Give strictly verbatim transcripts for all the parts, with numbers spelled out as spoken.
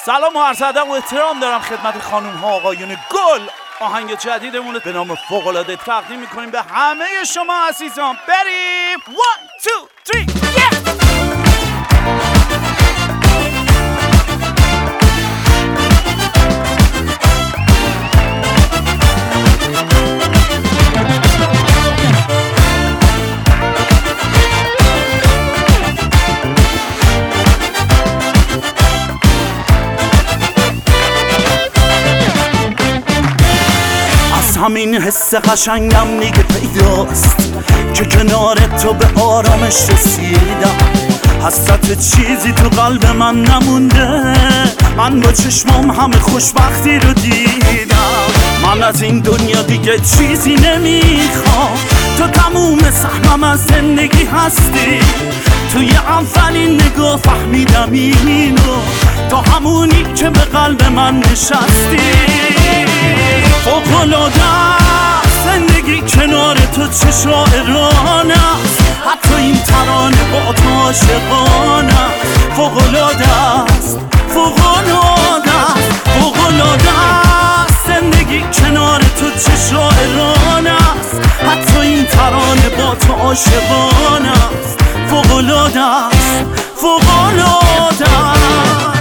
سلام و عرض ادب و احترام دارم خدمت خانم ها آقایون گل. آهنگ جدیدمون به نام فوق‌العاده تقدیم میکنیم به همه شما عزیزان. بریم one two three yeah! همین حس قشنگم دیگه پیداست که کنار تو به آرامش رسیدم. حسرت چیزی تو قلب من نمونده، من با چشمام همه خوشبختی رو دیدم. من از این دنیا دیگه چیزی نمیخوام، تو تموم سهمم از زندگی هستی. توی اولین نگاه فهمیدم اینو، تو همونی که به قلب من نشستی. فوق‌العاده زندگی کنار تو چه شاعرانه است، حتی این ترانه با تو عاشقانه. فوق‌العاده است، فوق‌العاده است، فوق‌العاده است زندگی کنار تو چه شاعرانه است، حتی این ترانه با تو عاشقانه است. فوق‌العاده است، فوق‌العاده است.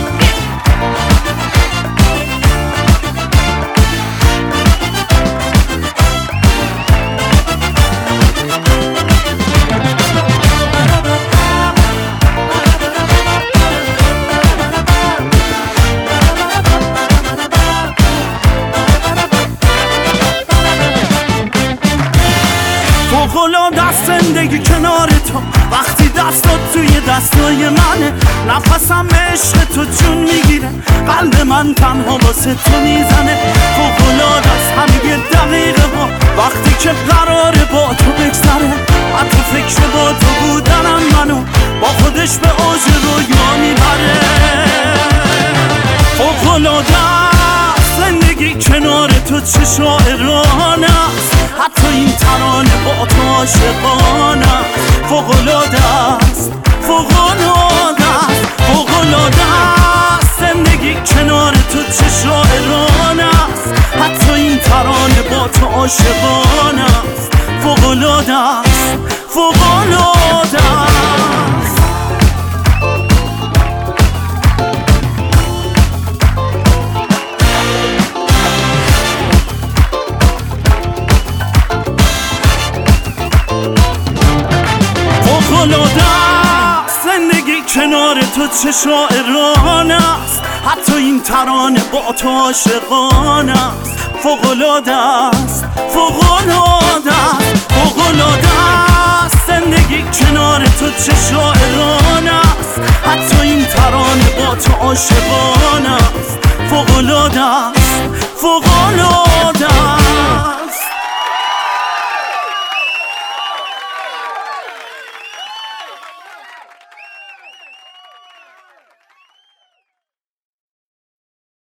فوق‌العاده است زندگی کنار تو، وقتی دستات توی دستای منه. نفسم عشق تو جون میگیره، قلب من تنها واسه تو میزنه. فوق‌العاده است همین دقیقه ها، وقتی که قراره با تو بگذره. حتی فکر با تو بودنم منو با خودش به اوج رویا میبره. فوق‌العاده است زندگی کنار تو چه شاعرانه است، حتی این ترانه با تو عاشقانه. فوق‌العاده است، فوق‌العاده است، فوق‌العاده است زندگی کنار تو چه شاعرانه است، حتی این ترانه با تو عاشقانه است. فوق‌العاده است، فوق‌العاده است. فوق‌العاده است زندگی کنار تو چه شاعرانه است، حتی این ترانه با تو عاشقانه است. فوق‌العاده است، فوق‌العاده است، فوق‌العاده است زندگی کنار تو چه شاعرانه است، حتی این ترانه با تو عاشقانه است. فوق‌العاده است، فوق‌العاده